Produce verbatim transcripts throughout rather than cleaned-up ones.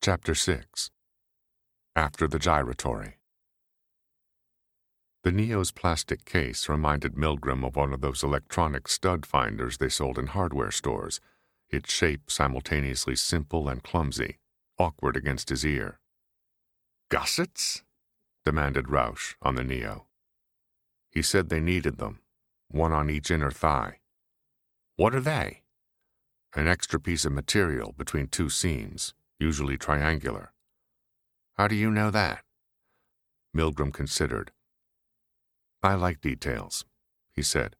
Chapter six. After the Gyratory. The Neo's plastic case reminded Milgram of one of those electronic stud finders they sold in hardware stores, its shape simultaneously simple and clumsy, awkward against his ear. "Gussets?" demanded Rausch on the Neo. He said they needed them, one on each inner thigh. "What are they?" "An extra piece of material between two seams, usually triangular." "How do you know that?" Milgram considered. "I like details," he said.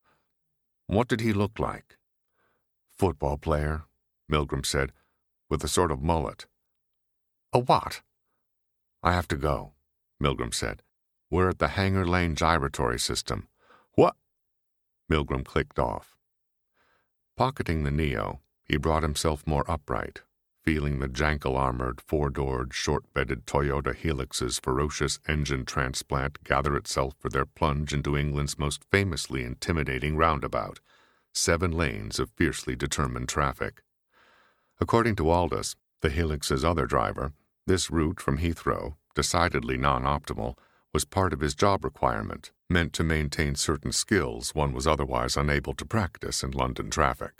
"What did he look like?" "Football player," Milgram said, "with a sort of mullet." "A what?" "I have to go," Milgram said. "We're at the Hanger Lane Gyratory System." "What?" Milgram clicked off. Pocketing the Neo, he brought himself more upright, feeling the jangle-armored, four-doored, short-bedded Toyota Helix's ferocious engine transplant gather itself for their plunge into England's most famously intimidating roundabout, seven lanes of fiercely determined traffic. According to Aldous, the Helix's other driver, this route from Heathrow, decidedly non-optimal, was part of his job requirement, meant to maintain certain skills one was otherwise unable to practice in London traffic.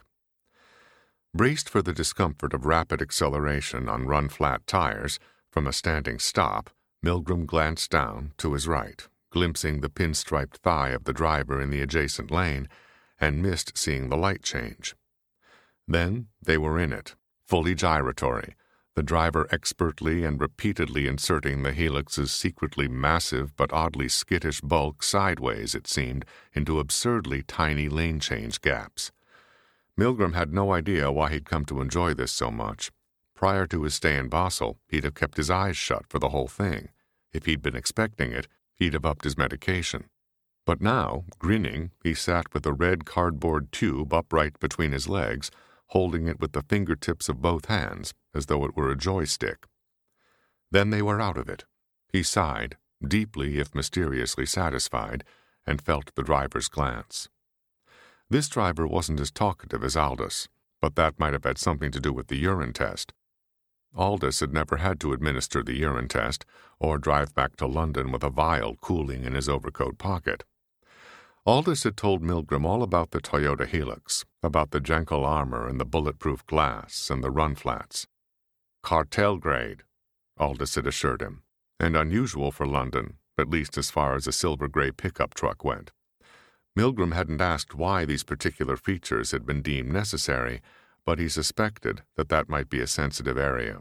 Braced for the discomfort of rapid acceleration on run-flat tires from a standing stop, Milgram glanced down to his right, glimpsing the pinstriped thigh of the driver in the adjacent lane, and missed seeing the light change. Then they were in it, fully gyratory, the driver expertly and repeatedly inserting the Helix's secretly massive but oddly skittish bulk sideways, it seemed, into absurdly tiny lane change gaps. Milgram had no idea why he'd come to enjoy this so much. Prior to his stay in Basel, he'd have kept his eyes shut for the whole thing. If he'd been expecting it, he'd have upped his medication. But now, grinning, he sat with a red cardboard tube upright between his legs, holding it with the fingertips of both hands, as though it were a joystick. Then they were out of it. He sighed, deeply if mysteriously satisfied, and felt the driver's glance. This driver wasn't as talkative as Aldous, but that might have had something to do with the urine test. Aldous had never had to administer the urine test, or drive back to London with a vial cooling in his overcoat pocket. Aldous had told Milgram all about the Toyota Helix, about the Jankel armor and the bulletproof glass and the run-flats. "Cartel grade," Aldous had assured him, and unusual for London, at least as far as a silver-gray pickup truck went. Milgram hadn't asked why these particular features had been deemed necessary, but he suspected that that might be a sensitive area.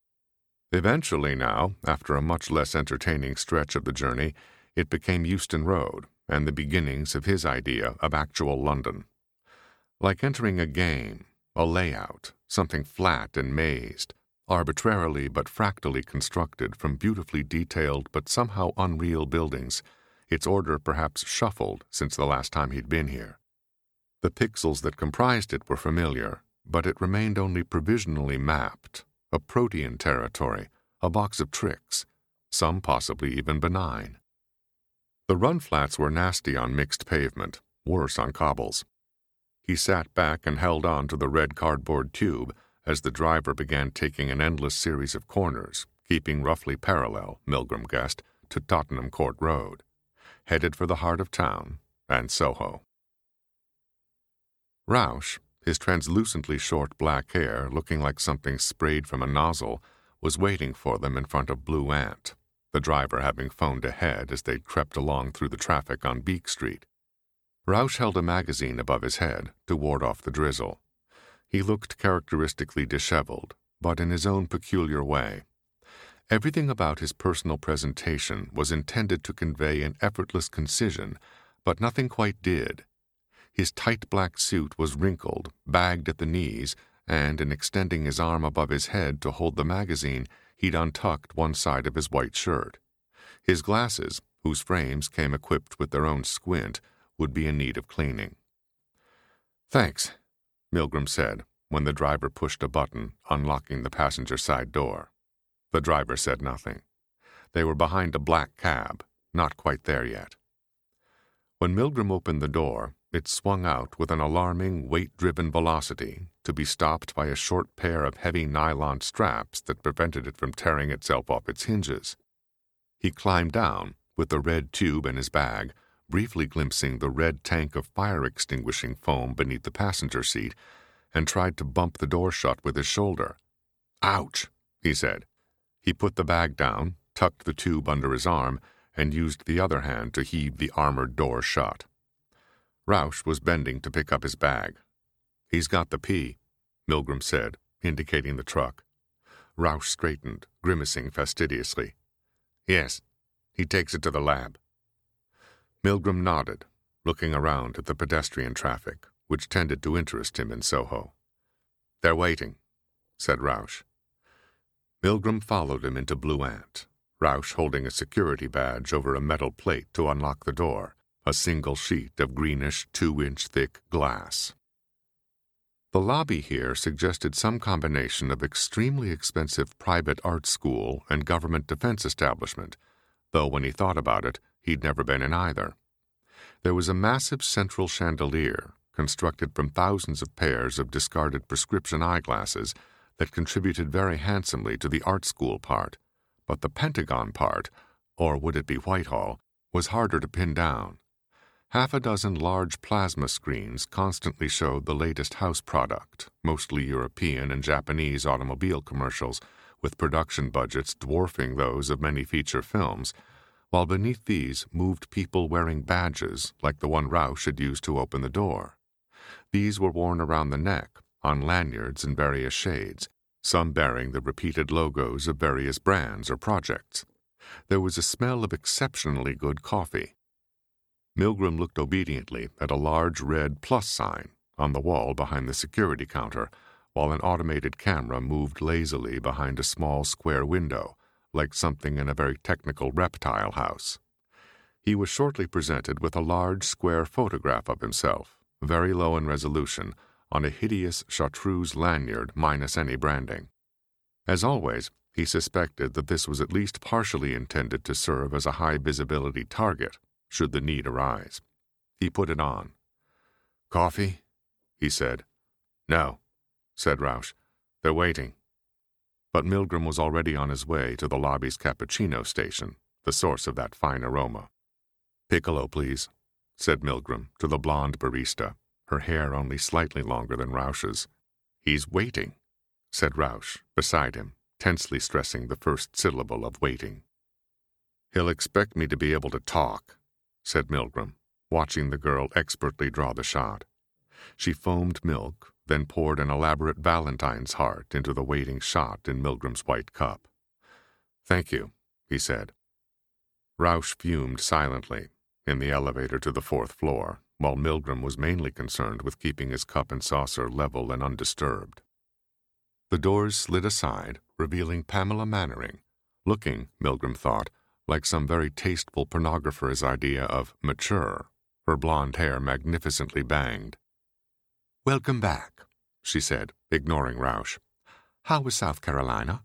Eventually now, after a much less entertaining stretch of the journey, it became Euston Road and the beginnings of his idea of actual London. Like entering a game, a layout, something flat and mazed, arbitrarily but fractally constructed from beautifully detailed but somehow unreal buildings, its order perhaps shuffled since the last time he'd been here. The pixels that comprised it were familiar, but it remained only provisionally mapped, a protean territory, a box of tricks, some possibly even benign. The run-flats were nasty on mixed pavement, worse on cobbles. He sat back and held on to the red cardboard tube as the driver began taking an endless series of corners, keeping roughly parallel, Milgram guessed, to Tottenham Court Road, headed for the heart of town and Soho. Rausch, his translucently short black hair looking like something sprayed from a nozzle, was waiting for them in front of Blue Ant, the driver having phoned ahead as they crept along through the traffic on Beak Street. Rausch held a magazine above his head to ward off the drizzle. He looked characteristically disheveled, but in his own peculiar way. Everything about his personal presentation was intended to convey an effortless concision, but nothing quite did. His tight black suit was wrinkled, bagged at the knees, and in extending his arm above his head to hold the magazine, he'd untucked one side of his white shirt. His glasses, whose frames came equipped with their own squint, would be in need of cleaning. "Thanks," Milgram said, when the driver pushed a button, unlocking the passenger side door. The driver said nothing. They were behind a black cab, not quite there yet. When Milgram opened the door, it swung out with an alarming, weight-driven velocity to be stopped by a short pair of heavy nylon straps that prevented it from tearing itself off its hinges. He climbed down, with the red tube in his bag, briefly glimpsing the red tank of fire-extinguishing foam beneath the passenger seat, and tried to bump the door shut with his shoulder. "Ouch," he said. He put the bag down, tucked the tube under his arm, and used the other hand to heave the armored door shut. Rausch was bending to pick up his bag. "He's got the P," Milgram said, indicating the truck. Rausch straightened, grimacing fastidiously. "Yes, he takes it to the lab." Milgram nodded, looking around at the pedestrian traffic, which tended to interest him in Soho. "They're waiting," said Rausch. Milgram followed him into Blue Ant, Rausch holding a security badge over a metal plate to unlock the door, a single sheet of greenish, two-inch thick glass. The lobby here suggested some combination of extremely expensive private art school and government defense establishment, though when he thought about it, he'd never been in either. There was a massive central chandelier, constructed from thousands of pairs of discarded prescription eyeglasses, that contributed very handsomely to the art school part, but the Pentagon part, or would it be Whitehall, was harder to pin down. Half a dozen large plasma screens constantly showed the latest house product, mostly European and Japanese automobile commercials, with production budgets dwarfing those of many feature films, while beneath these moved people wearing badges like the one Rausch had used to open the door. These were worn around the neck, on lanyards in various shades, some bearing the repeated logos of various brands or projects. There was a smell of exceptionally good coffee. Milgram looked obediently at a large red plus sign on the wall behind the security counter, while an automated camera moved lazily behind a small square window, like something in a very technical reptile house. He was shortly presented with a large square photograph of himself, very low in resolution, on a hideous chartreuse lanyard minus any branding. As always, he suspected that this was at least partially intended to serve as a high-visibility target, should the need arise. He put it on. "Coffee?" he said. "No," said Rausch. "They're waiting." But Milgram was already on his way to the lobby's cappuccino station, the source of that fine aroma. "Piccolo, please," said Milgram to the blonde barista, her hair only slightly longer than Rausch's. "He's waiting," said Rausch, beside him, tensely stressing the first syllable of waiting. "He'll expect me to be able to talk," said Milgram, watching the girl expertly draw the shot. She foamed milk, then poured an elaborate Valentine's heart into the waiting shot in Milgram's white cup. "Thank you," he said. Rausch fumed silently in the elevator to the fourth floor, while Milgram was mainly concerned with keeping his cup and saucer level and undisturbed. The doors slid aside, revealing Pamela Mannering, looking, Milgram thought, like some very tasteful pornographer's idea of mature, her blonde hair magnificently banged. "Welcome back," she said, ignoring Rausch. "How was South Carolina?"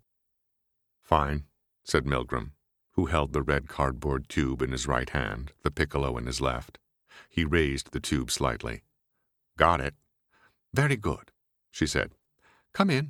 "Fine," said Milgram, who held the red cardboard tube in his right hand, the piccolo in his left. He raised the tube slightly. "Got it." "Very good," she said. "Come in."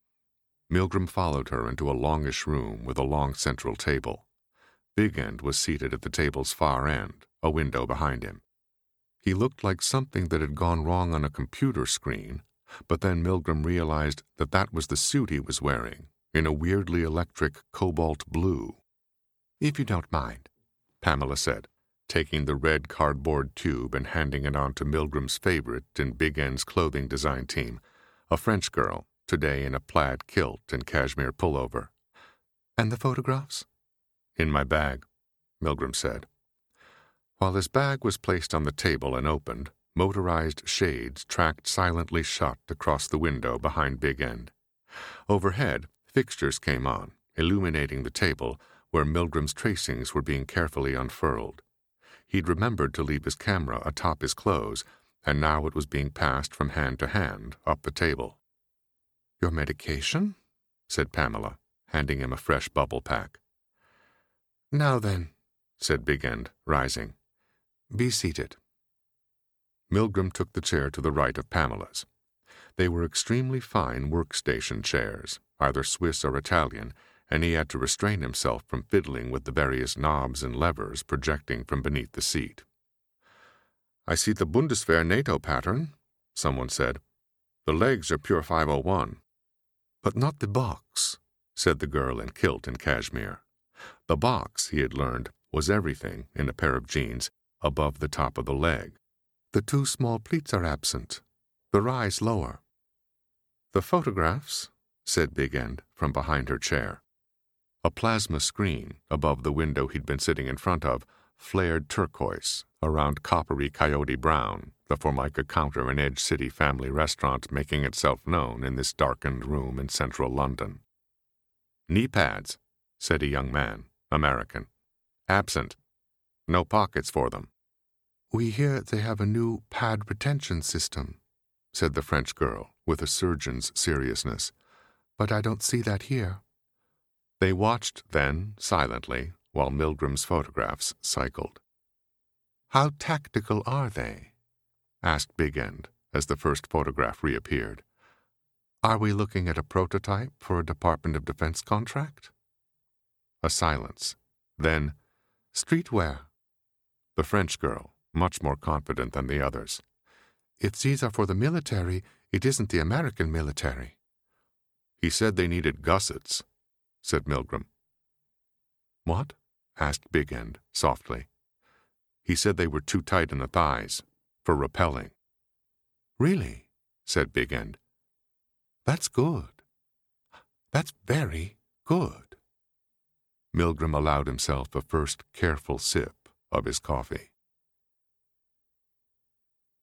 Milgram followed her into a longish room with a long central table. Big End was seated at the table's far end, a window behind him. He looked like something that had gone wrong on a computer screen, but then Milgram realized that that was the suit he was wearing, in a weirdly electric cobalt blue. "If you don't mind," Pamela said, taking the red cardboard tube and handing it on to Milgram's favorite in Big End's clothing design team, a French girl, today in a plaid kilt and cashmere pullover. "And the photographs?" "In my bag," Milgram said. While his bag was placed on the table and opened, motorized shades tracked silently shut across the window behind Big End. Overhead, fixtures came on, illuminating the table where Milgram's tracings were being carefully unfurled. He'd remembered to leave his camera atop his clothes, and now it was being passed from hand to hand up the table. "Your medication?" said Pamela, handing him a fresh bubble pack. "Now then," said Big End, rising. "Be seated." Milgram took the chair to the right of Pamela's. They were extremely fine workstation chairs, either Swiss or Italian, and he had to restrain himself from fiddling with the various knobs and levers projecting from beneath the seat. "I see the Bundeswehr NATO pattern," someone said. "The legs are pure five oh one. "But not the box," said the girl in kilt and cashmere. The box, he had learned, was everything, in a pair of jeans, above the top of the leg. "The two small pleats are absent. The rise lower." "The photographs," said Big End from behind her chair. A plasma screen, above the window he'd been sitting in front of, flared turquoise around coppery coyote brown, the Formica counter in Edge City family restaurant making itself known in this darkened room in central London. "Knee pads," said a young man, American. "Absent. No pockets for them." "We hear they have a new pad retention system," said the French girl with a surgeon's seriousness. "But I don't see that here." They watched, then, silently, while Milgram's photographs cycled. "How tactical are they?" asked Big End as the first photograph reappeared. "Are we looking at a prototype for a Department of Defense contract?" A silence. Then, "Streetwear." The French girl, much more confident than the others. "If these are for the military, it isn't the American military." "He said they needed gussets," said Milgram. "What?" asked Big End softly. "He said they were too tight in the thighs, for rappelling." "Really?" said Big End. "That's good. That's very good." Milgram allowed himself a first careful sip of his coffee.